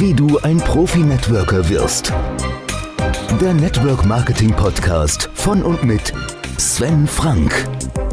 Wie du ein Profi-Networker wirst. Der Network Marketing Podcast von und mit Sven Frank.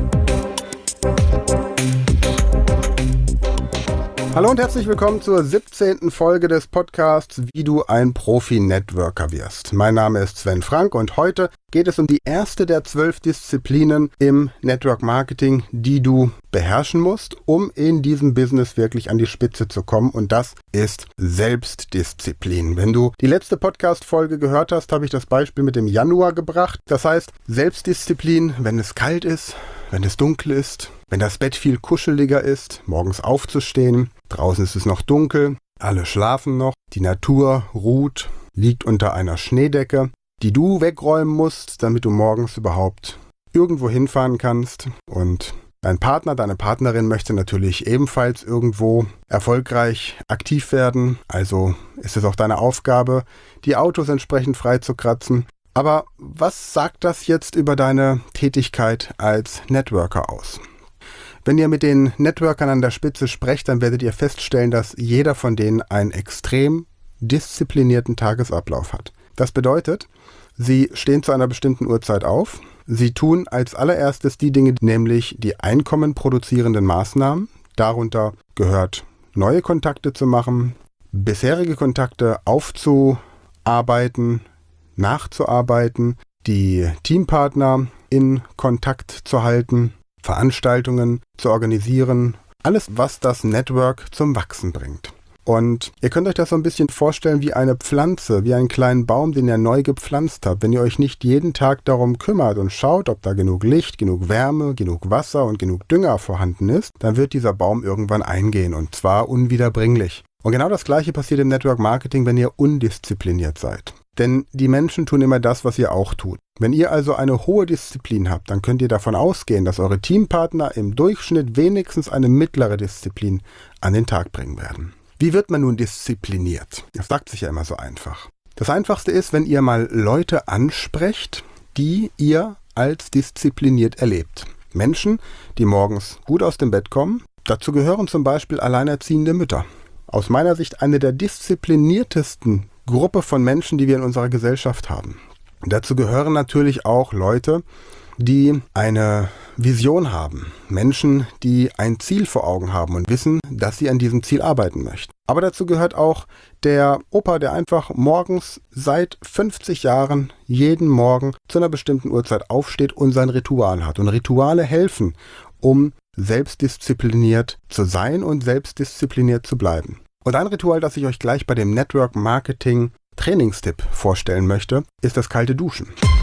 Hallo und herzlich willkommen zur 17. Folge des Podcasts Wie du ein Profi-Networker wirst. Mein Name ist Sven Frank und heute geht es um die erste der 12 Disziplinen im Network Marketing, die du beherrschen musst, um in diesem Business wirklich an die Spitze zu kommen, und das ist Selbstdisziplin. Wenn du die letzte Podcast-Folge gehört hast, habe ich das Beispiel mit dem Januar gebracht. Das heißt, Selbstdisziplin, wenn es kalt ist, wenn es dunkel ist, wenn das Bett viel kuscheliger ist, morgens aufzustehen, draußen ist es noch dunkel, alle schlafen noch, die Natur ruht, liegt unter einer Schneedecke, die du wegräumen musst, damit du morgens überhaupt irgendwo hinfahren kannst, und dein Partner, deine Partnerin möchte natürlich ebenfalls irgendwo erfolgreich aktiv werden, also ist es auch deine Aufgabe, die Autos entsprechend frei zu kratzen. Aber was sagt das jetzt über deine Tätigkeit als Networker aus? Wenn ihr mit den Networkern an der Spitze sprecht, dann werdet ihr feststellen, dass jeder von denen einen extrem disziplinierten Tagesablauf hat. Das bedeutet, sie stehen zu einer bestimmten Uhrzeit auf, sie tun als allererstes die Dinge, nämlich die einkommenproduzierenden Maßnahmen. Darunter gehört, neue Kontakte zu machen, bisherige Kontakte aufzuarbeiten, nachzuarbeiten, die Teampartner in Kontakt zu halten, Veranstaltungen zu organisieren, alles, was das Network zum Wachsen bringt. Und ihr könnt euch das so ein bisschen vorstellen wie eine Pflanze, wie einen kleinen Baum, den ihr neu gepflanzt habt. Wenn ihr euch nicht jeden Tag darum kümmert und schaut, ob da genug Licht, genug Wärme, genug Wasser und genug Dünger vorhanden ist, dann wird dieser Baum irgendwann eingehen, und zwar unwiederbringlich. Und genau das Gleiche passiert im Network Marketing, wenn ihr undiszipliniert seid. Denn die Menschen tun immer das, was ihr auch tut. Wenn ihr also eine hohe Disziplin habt, dann könnt ihr davon ausgehen, dass eure Teampartner im Durchschnitt wenigstens eine mittlere Disziplin an den Tag bringen werden. Wie wird man nun diszipliniert? Das sagt sich ja immer so einfach. Das Einfachste ist, wenn ihr mal Leute ansprecht, die ihr als diszipliniert erlebt. Menschen, die morgens gut aus dem Bett kommen. Dazu gehören zum Beispiel alleinerziehende Mütter. Aus meiner Sicht eine der diszipliniertesten Gruppe von Menschen, die wir in unserer Gesellschaft haben. Dazu gehören natürlich auch Leute, die eine Vision haben. Menschen, die ein Ziel vor Augen haben und wissen, dass sie an diesem Ziel arbeiten möchten. Aber dazu gehört auch der Opa, der einfach morgens seit 50 Jahren jeden Morgen zu einer bestimmten Uhrzeit aufsteht und sein Ritual hat. Und Rituale helfen, um selbstdiszipliniert zu sein und selbstdiszipliniert zu bleiben. Und ein Ritual, das ich euch gleich bei dem Network Marketing Trainingstipp vorstellen möchte, ist das kalte Duschen.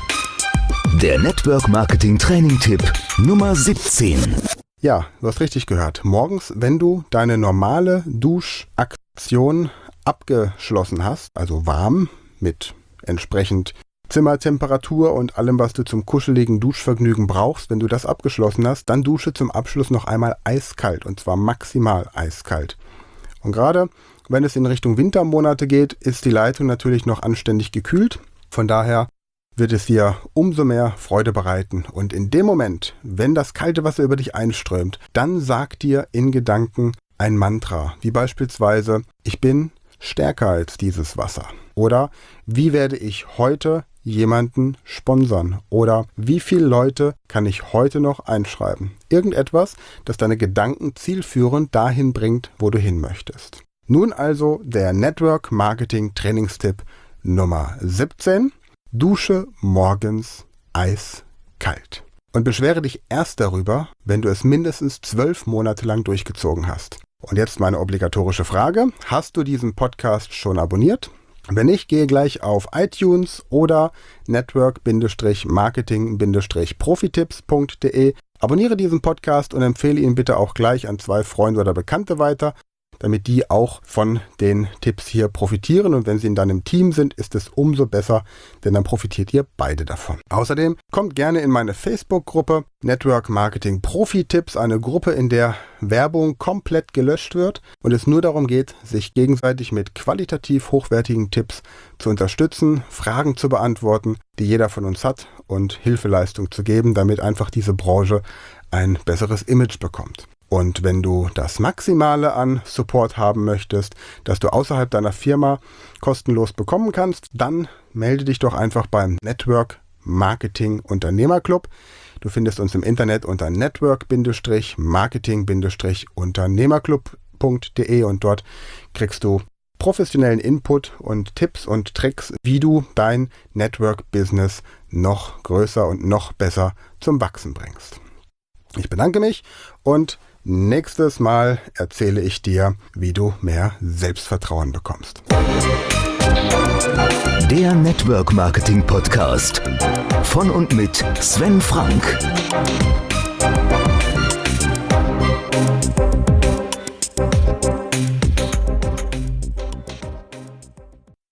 Der Network Marketing Training-Tipp Nummer 17. Ja, du hast richtig gehört. Morgens, wenn du deine normale Duschaktion abgeschlossen hast, also warm mit entsprechend Zimmertemperatur und allem, was du zum kuscheligen Duschvergnügen brauchst, wenn du das abgeschlossen hast, dann dusche zum Abschluss noch einmal eiskalt, und zwar maximal eiskalt. Und gerade wenn es in Richtung Wintermonate geht, ist die Leitung natürlich noch anständig gekühlt. Von daher wird es dir umso mehr Freude bereiten. Und in dem Moment, wenn das kalte Wasser über dich einströmt, dann sag dir in Gedanken ein Mantra, wie beispielsweise: Ich bin stärker als dieses Wasser. Oder: Wie werde ich heute jemanden sponsern? Oder: Wie viele Leute kann ich heute noch einschreiben? Irgendetwas, das deine Gedanken zielführend dahin bringt, wo du hin möchtest. Nun also der Network Marketing Trainingstipp Nummer 17. Dusche morgens eiskalt. Und beschwere dich erst darüber, wenn du es mindestens 12 Monate lang durchgezogen hast. Und jetzt meine obligatorische Frage: Hast du diesen Podcast schon abonniert? Wenn nicht, gehe gleich auf iTunes oder network-marketing-profitipps.de, abonniere diesen Podcast und empfehle ihn bitte auch gleich an 2 Freunde oder Bekannte weiter, damit die auch von den Tipps hier profitieren. Und wenn sie in deinem Team sind, ist es umso besser, denn dann profitiert ihr beide davon. Außerdem kommt gerne in meine Facebook-Gruppe Network Marketing Profi-Tipps, eine Gruppe, in der Werbung komplett gelöscht wird und es nur darum geht, sich gegenseitig mit qualitativ hochwertigen Tipps zu unterstützen, Fragen zu beantworten, die jeder von uns hat, und Hilfeleistung zu geben, damit einfach diese Branche ein besseres Image bekommt. Und wenn du das Maximale an Support haben möchtest, das du außerhalb deiner Firma kostenlos bekommen kannst, dann melde dich doch einfach beim Network Marketing Unternehmerclub. Du findest uns im Internet unter network-marketing-unternehmerclub.de und dort kriegst du professionellen Input und Tipps und Tricks, wie du dein Network-Business noch größer und noch besser zum Wachsen bringst. Ich bedanke mich und nächstes Mal erzähle ich dir, wie du mehr Selbstvertrauen bekommst. Der Network Marketing Podcast von und mit Sven Frank.